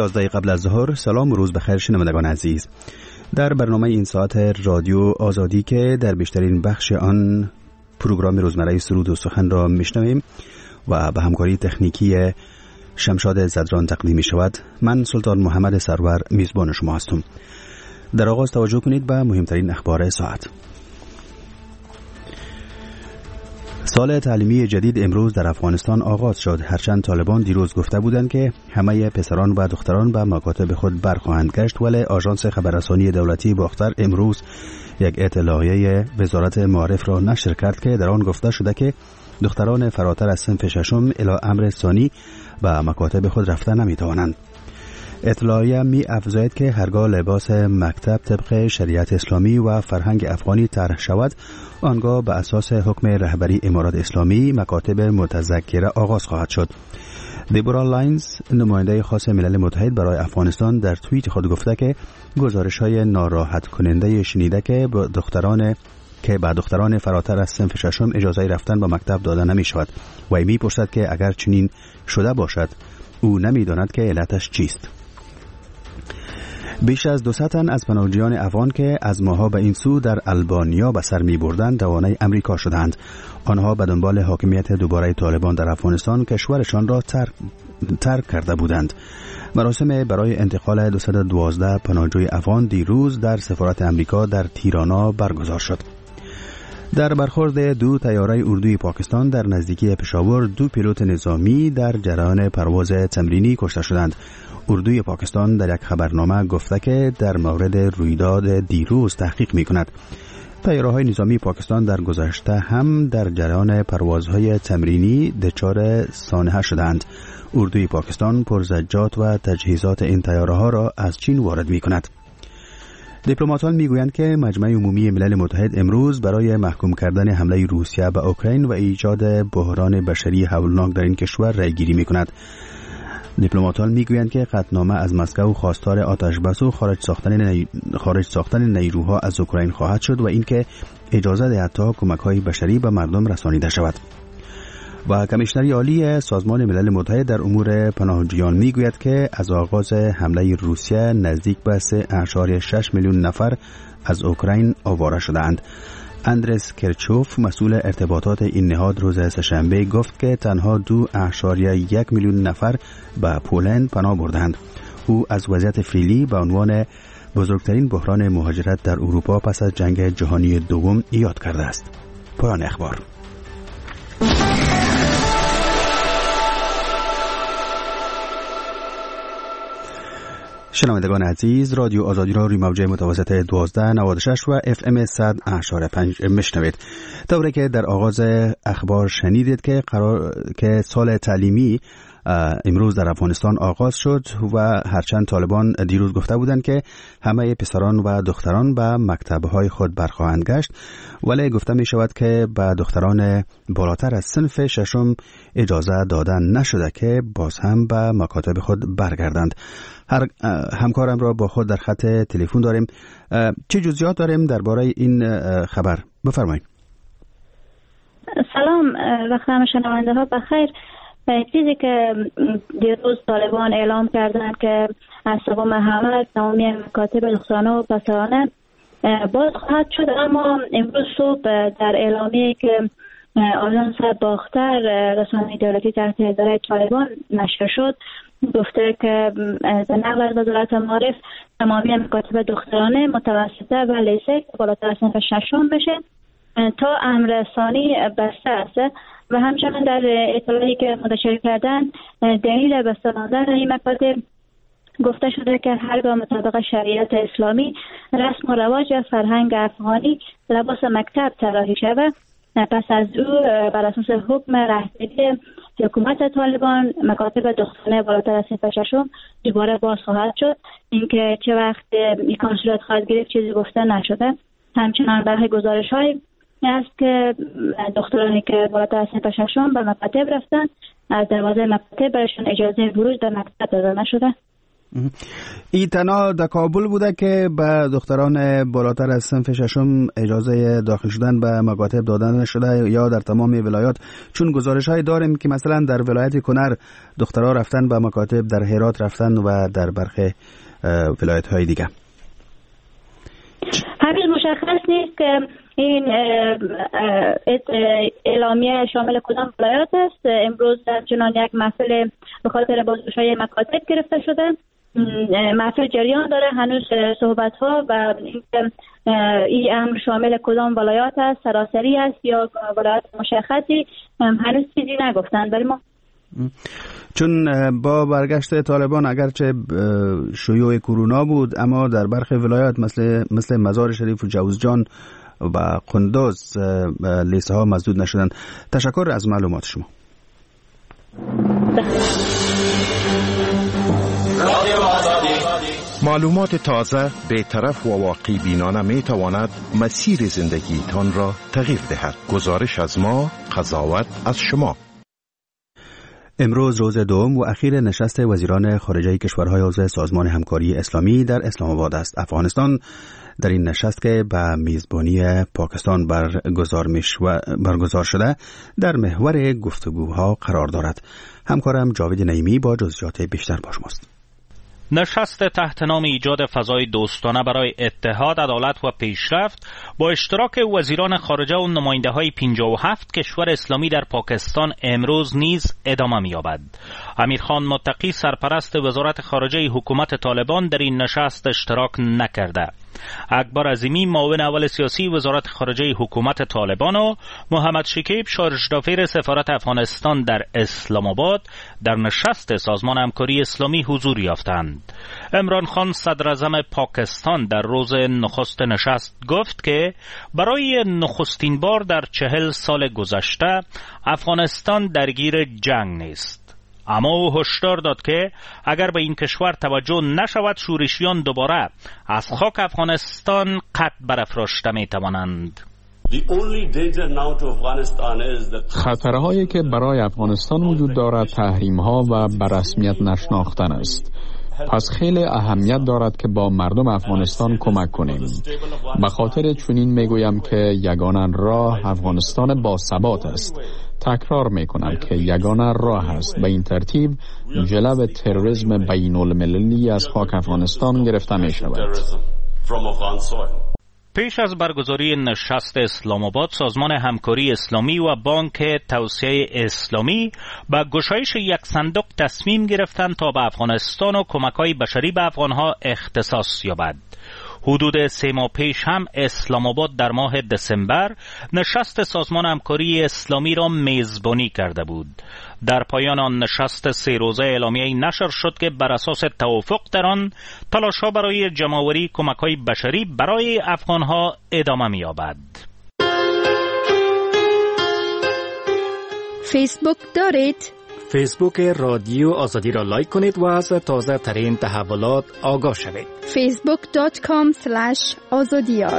11 قبل از ظهر. سلام و روز بخیر شنوندگان عزیز. در برنامه این ساعت رادیو آزادی که در بیشترین بخش آن پروگرام روزمره سرود و سخن را میشنویم و به همکاری تکنیکی شمشاد زدران تقدیم می شود، من سلطان محمد سرور میزبان شما هستم. در آغاز توجه کنید به مهمترین اخبار ساعت. سال تعلیمی جدید امروز در افغانستان آغاز شد، هرچند طالبان دیروز گفته بودند که همه پسران و دختران به مکاتب خود برخواهند گشت، ولی آژانس خبررسانی دولتی باختر امروز یک اطلاعیه وزارت معارف را نشر کرد که در آن گفته شده که دختران فراتر از صنف ششم الی امر ثانی به مکاتب خود رفته نمیتوانند. اطلاعیه می افزاید که هرگاه لباس مکتب طبق شریعت اسلامی و فرهنگ افغانی طرح شود، آنگاه به اساس حکم رهبری امارات اسلامی مکاتب متذکره آغاز خواهد شد. دیبورا لاینز، نماینده خاص ملل متحد برای افغانستان، در توییت خود گفته که گزارش‌های ناراحت کننده شنیده که به دختران فراتر از صنف ششم اجازه رفتن به مکتب داده نمی شود و می پرسد که اگر چنین شده باشد او نمی داند که علتش چیست. بیش از 200 تن از پناهجویان افغان که از ماها به این سو در البانیا به سر می بردند روانه امریکا شدند. آنها به دنبال حاکمیت دوباره طالبان در افغانستان کشورشان را ترک کرده بودند. مراسم برای انتقال 212 پناهجوی افغان دیروز در سفارت امریکا در تیرانا برگزار شد. در برخورد دو طیاره اردوی پاکستان در نزدیکی پشاور، دو پیلوت نظامی در جریان پرواز تمرینی کشته شدند. اردوی پاکستان در یک خبرنامه گفته که در مورد رویداد دیروز تحقیق می کند. طیاره‌های نظامی پاکستان در گذشته هم در جریان پروازهای تمرینی دچار سانحه شدند. اردوی پاکستان پرزجات و تجهیزات این طیاره‌ها را از چین وارد می کند. دیپلماتان میگویند که مجمع عمومی ملل متحد امروز برای محکوم کردن حمله روسیه به اوکراین و ایجاد بحران بشری هولناک در این کشور رأی‌گیری می‌کند. دیپلماتان میگویند که قطعنامه از مسکو خواستار آتش‌بس و خارج ساختن نیروها از اوکراین خواهد شد و اینکه اجازه دهد تا کمک‌های بشری به مردم رسانیده شود. و کمیشنری عالی سازمان ملل متحد در امور پناهجویان میگوید که از آغاز حمله روسیه نزدیک به 3.6 میلیون نفر از اوکراین آواره شدند. اندرس کرچوف، مسئول ارتباطات این نهاد، روز سه‌شنبه گفت که تنها 2.1 میلیون نفر به پولند پناه بردند. او از وضعیت فعلی به عنوان بزرگترین بحران مهاجرت در اروپا پس از جنگ جهانی دوم یاد کرده است. پایان اخبار. شنوندگان عزیز، رادیو آزادی را روی موج متوسط 1296 و FM 100.5 میشنوید. طوری که در آغاز اخبار شنیدید که سال تعلیمی امروز در افغانستان آغاز شد و هرچند طالبان دیروز گفته بودند که همه پسران و دختران به مکتب‌های خود برخواهند گشت، ولی گفته می شود که به دختران بالاتر از صنف ششم اجازه دادن نشده که باز هم به مکاتب خود برگردند. همکارم را با خود در خط تلفن داریم. چه جزئیات داریم درباره این خبر؟ بفرمایید. سلام، وقت همه شنونده ها بخیر. چیزی که دیروز طالبان اعلام کردند که از سوم حمل تمامی مکاتب دخترانه و پسرانه باز خواهد شد، اما امروز صبح در اعلامیه که آژانس باختر رسانه دولتی تحت اداره طالبان نشر شد گفته که به نقل از وزارت معارف تمامی مکاتب دخترانه متوسطه و لیسه بالاتر از صنف ششم بشه تا امر ثانی بسته است و همچنین در اطلاعی که منتشر کردن دلیل بسته ماندن این مکاتب گفته شده که هرگاه مطابق شریعت اسلامی رسم و رواج و فرهنگ افغانی لباس مکتب طراحی شود، پس از او بر اساس حکم رهبری حکومت طالبان مکاتب دخترانه بالاتر از صنف ششم دوباره باز خواهد شد. اینکه چه وقت این کار صورت خواهد گرفت چیزی گفته نشده. همچنان برخی گزارش‌های است که دخترانی که بالاتر از صنف ششم به مکاتب رفتن از دروازه مکاتب برایشان اجازه ورود به مکتب داده نشده. ای تنها در کابل بوده که به دختران بالاتر از صنف ششم اجازه داخل شدن به مکاتب دادن نشده یا در تمام ولایات؟ چون گزارش های داریم که مثلا در ولایت کنر دخترها رفتن به مکاتب، در هرات رفتن و در برخی ولایت های دیگه. هنوز مشخص نیست که این اعلامیه شامل کدام ولایات است. امروز چنان یک محفل به خاطر بازگشایی مکاتب گرفته شده. محفل جریان داره، هنوز صحبت ها و این امر شامل کدام ولایات است، سراسری است یا ولایات مشخصی، هنوز چیزی نگفتن برای ما. چون با برگشت طالبان اگرچه شیوع کرونا بود، اما در برخی ولایات مثل مزار شریف و جوزجان و قندوز لیسه ها مسدود نشدند. تشکر از معلومات شما. معلومات تازه، بی‌طرف و واقعی بینانه می تواند مسیر زندگیتان را تغییر دهد. گزارش از ما، قضاوت از شما. امروز روز دوم و اخیر نشست وزیران خارجه کشورهای عضو سازمان همکاری اسلامی در اسلام آباد است. افغانستان در این نشست که به میزبانی پاکستان برگزار شده در محور گفتگوها قرار دارد. همکارم جاوید نعیمی با جزئیات بیشتر با شماست. نشست تحت نام ایجاد فضای دوستانه برای اتحاد، عدالت و پیشرفت با اشتراک وزیران خارجه و نماینده‌های 57 کشور اسلامی در پاکستان امروز نیز ادامه می‌یابد. امیرخان متقی سرپرست وزارت خارجه حکومت طالبان در این نشست اشتراک نکرده. اکبر عظیمی معاون اول سیاسی وزارت خارجه حکومت طالبان و محمد شکیب شارژدافیر سفارت افغانستان در اسلام آباد در نشست سازمان همکاری اسلامی حضور یافتند. عمران خان صدر اعظم پاکستان در روز نخست نشست گفت که برای نخستین بار در 40 سال گذشته افغانستان درگیر جنگ نیست. اما او هشدار داد که اگر به این کشور توجه نشود شورشیان دوباره از خاک افغانستان قد برافراشته می توانند. خطرهایی که برای افغانستان وجود دارد تحریم‌ها و به رسمیت نشناختن است. پس خیلی اهمیت دارد که با مردم افغانستان کمک کنیم. به خاطر چنین میگویم که یگانه راه افغانستان با ثبات است. تکرار میکنم که یگانه راه است. به این ترتیب جلو تروریسم بین المللی از خاک افغانستان گرفته می شود. پیش از برگزاری نشست اسلام آباد، سازمان همکاری اسلامی و بانک توسعه اسلامی با گشایش یک صندوق تصمیم گرفتند تا به افغانستان و کمک‌های بشری به افغان‌ها اختصاص یابد. حدود 3 ماه پیش هم اسلام آباد در ماه دسامبر نشست سازمان همکاری اسلامی را میزبانی کرده بود. در پایان آن نشست 3 روزه اعلامیه‌ای نشر شد که بر اساس توافق در آن تلاش‌ها برای جمع‌آوری کمک‌های بشری برای افغان‌ها ادامه می‌یابد. فیسبوک دارید؟ فیسبوک رادیو آزادی را لایک کنید و از تازه ترین تحولات آگاه شوید. facebook.com/azadiyar.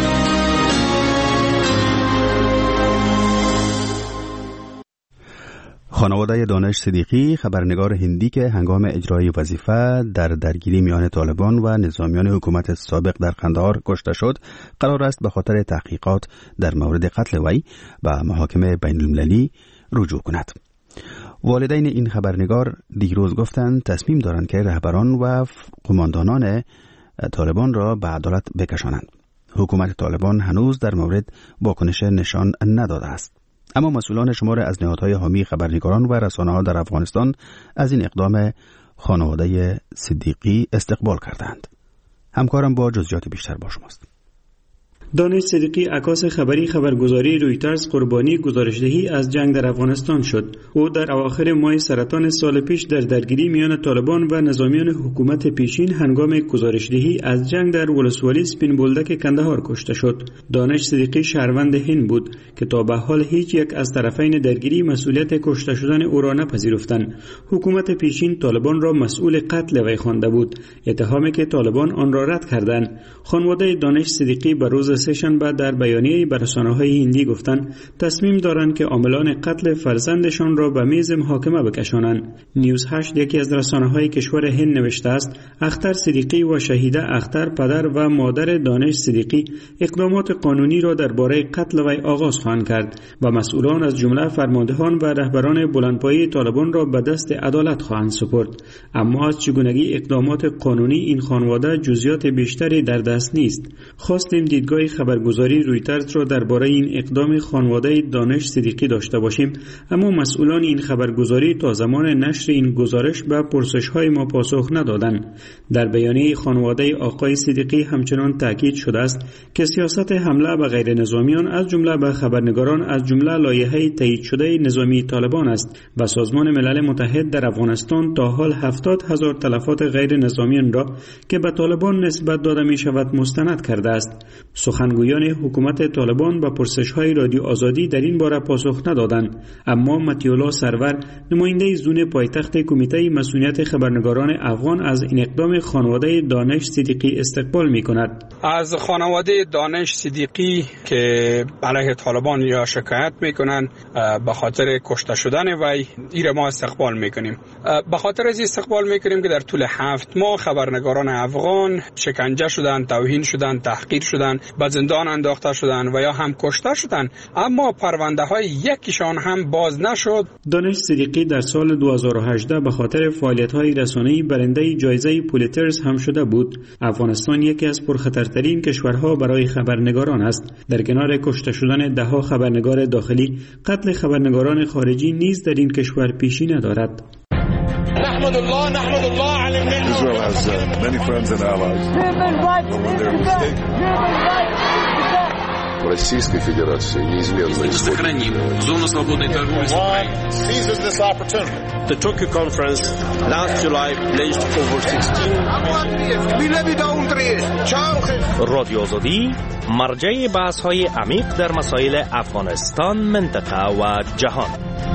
خانواده دانش صدیقی، خبرنگار هندی که هنگام اجرای وظیفه در درگیری میان طالبان و نظامیان حکومت سابق در قندهار کشته شد، قرار است به خاطر تحقیقات در مورد قتل وی به محاکم بین المللی رجوع کند. والدین این خبرنگار دیروز گفتند تصمیم دارند که رهبران و قماندانان طالبان را به عدالت بکشانند. حکومت طالبان هنوز در مورد واکنش نشان نداده است. اما مسئولان شمار از نهادهای حامی خبرنگاران و رسانه‌ها در افغانستان از این اقدام خانواده صدیقی استقبال کردند. همکارم با جزئیات بیشتر با شماست. دانش صدیقی عکاس خبری خبرگزاری رویترز قربانی گزارشدهی از جنگ در افغانستان شد. او در اواخر ماه سرطان سال پیش در درگیری میان طالبان و نظامیان حکومت پیشین هنگام گزارشدهی از جنگ در ولسوالی سپین بولدک کندهار کشته شد. دانش صدیقی شهروند هند بود که تا به حال هیچ یک از طرفین درگیری مسئولیت کشته شدن او را نپذیرفتند. حکومت پیشین طالبان را مسئول قتل وی خوانده بود، اتهامی که طالبان آن را رد کردند. خانواده دانش صدیقی به روز سه شنبه در بیانیه‌ای به رسانه‌های هندی گفتند تصمیم دارند که عاملان قتل فرزندشان را به میز محاکمه بکشانند. نیوز 8 یکی از رسانه‌های کشور هند نوشته است اختر صدیقی و شهیده اختر پدر و مادر دانش صدیقی اقدامات قانونی را درباره قتل وی آغاز خواهند کرد و مسئولان از جمله فرماندهان و رهبران بلندپایه طالبان را به دست عدالت خواهند سپرد. اما از چگونگی اقدامات قانونی این خانواده جزئیات بیشتری در دست نیست. خواستیم دیدگاه خبرگزاری رویترز را درباره این اقدام خانواده دانش صدیقی داشته باشیم، اما مسئولان این خبرگزاری تا زمان نشر این گزارش به پرسش‌های ما پاسخ ندادند. در بیانیه خانواده آقای صدیقی همچنان تاکید شده است که سیاست حمله به غیر نظامیان از جمله به خبرنگاران از جمله لایحه تایید شده نظامی طالبان است و سازمان ملل متحد در افغانستان تا حال 70,000 تلفات غیر نظامیان را که به طالبان نسبت داده می شود مستند کرده است. سخنگویان حکومت طالبان به پرسش‌های رادیو آزادی در این باره پاسخ ندادند، اما متیولا سرور نماینده زون پایتخت کمیته مسئولیت خبرنگاران افغان از این اقدام خانواده دانش صدیقی استقبال می کند. از خانواده دانش صدیقی که علیه طالبان یا شکایت می کنند به خاطر کشته شدن وی این ما استقبال می کنیم. به خاطر از استقبال می کنیم که در طول 7 ماه خبرنگاران افغان شکنجه شدند، توهین شدند، تحقیر شدند، به زندان انداخته شدند و یا هم کشته شدند، اما پرونده های یکیشان هم باز نشد. دانش صدیقی در سال 2018 به خاطر فعالیت های رسانه‌ای برنده جایزه پولیتزر هم شده بود. افغانستان یکی از پرخطرترین کشورها برای خبرنگاران است. در کنار کشته شدن دهها خبرنگار داخلی، قتل خبرنگاران خارجی نیز در این کشور پیشی ندارد. Israel has many friends and allies. Российской Федерации неизменно исходит. Зону свободной торговли с Украиной. Seizes this opportunity. The Tokyo conference last July pledged over 16. رادیو آزادی مرجع بحث‌های عمیق در مسائل افغانستان، منطقه و جهان.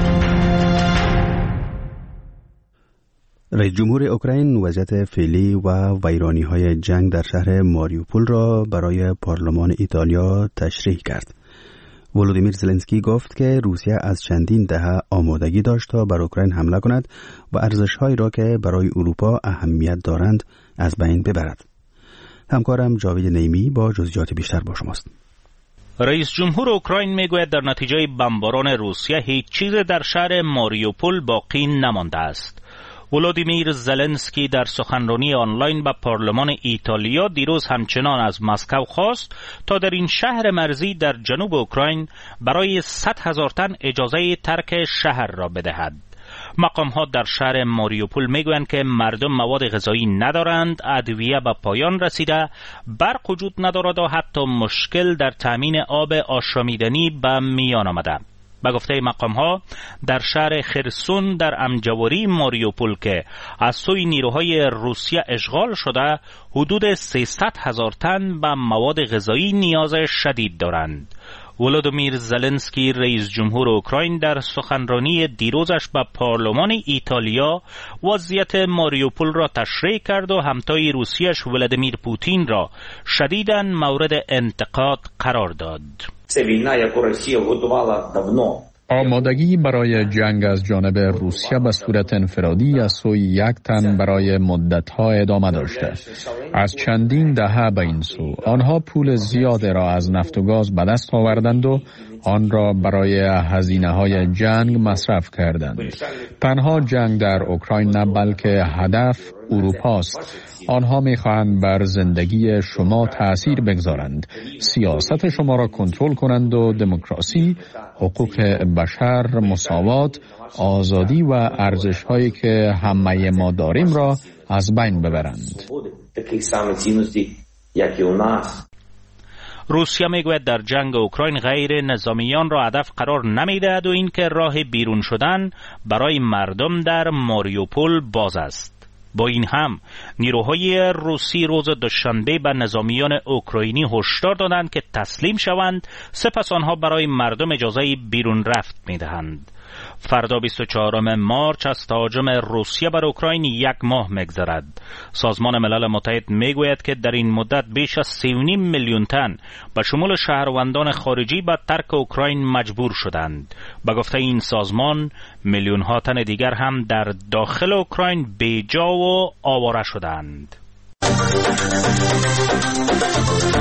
رئیس جمهور اوکراین وضعیت فعلی و ویرانی‌های جنگ در شهر ماریوپول را برای پارلمان ایتالیا تشریح کرد. ولودیمیر زلنسکی گفت که روسیه از چندین دهه آمادگی داشت تا بر اوکراین حمله کند و ارزش‌هایی را که برای اروپا اهمیت دارند از بین ببرد. همکارم جاوید نیمی با جزئیات بیشتر با شماست. رئیس جمهور اوکراین میگوید در نتیجه بمباران روسیه هیچ چیز در شهر ماریوپول باقی نمانده است. ولودیمیر زلنسکی در سخنرانی آنلاین به پارلمان ایتالیا دیروز همچنان از مسکو خواست تا در این شهر مرزی در جنوب اوکراین برای 100,000 تن اجازه ترک شهر را بدهد. مقام‌ها در شهر ماریوپول میگویند که مردم مواد غذایی ندارند، ادویه به پایان رسیده، برق وجود ندارد و حتی مشکل در تامین آب آشامیدنی به میان آمده. به گفته مقام‌ها در شهر خرسون در امجواری ماریوپول که از سوی نیروهای روسیه اشغال شده، حدود 300,000 تن به مواد غذایی نیاز شدید دارند. ولودیمیر زلنسکی رئیس جمهور اوکراین در سخنرانی دیروزش به پارلمان ایتالیا وضعیت ماریوپول را تشریح کرد و همتای روسیه‌اش ولادیمیر پوتین را شدیداً مورد انتقاد قرار داد. آمادگی برای جنگ از جانب روسیه به صورت انفرادی از سوی یک تن برای مدت‌ها ادامه داشته. از چندین دهه به این سو آنها پول زیاد را از نفت و گاز به دست آوردند و آن را برای هزینه‌های جنگ مصرف کردند. تنها جنگ در اوکراین نه بلکه هدف اروپاست. آنها می‌خواهند بر زندگی شما تأثیر بگذارند، سیاست شما را کنترل کنند و دموکراسی، حقوق بشر، مساوات، آزادی و ارزش‌هایی که همه ما داریم را از بین ببرند. روسیه میگوید در جنگ اوکراین غیر نظامیان را هدف قرار نمیدهد و اینکه راه بیرون شدن برای مردم در ماریوپول باز است. با این هم نیروهای روسی روز دوشنبه به نظامیان اوکراینی هشدار دادند که تسلیم شوند، سپس آنها برای مردم اجازه بیرون رفت میدهند. فردا 24 مارچ از تهاجم روسیه بر اوکراین 1 ماه می‌گذرد. سازمان ملل متحد میگوید که در این مدت بیش از 3.5 میلیون تن به شمول شهروندان خارجی به ترک اوکراین مجبور شدند. به گفته این سازمان میلیون ها تن دیگر هم در داخل اوکراین بیجا و آواره شدند.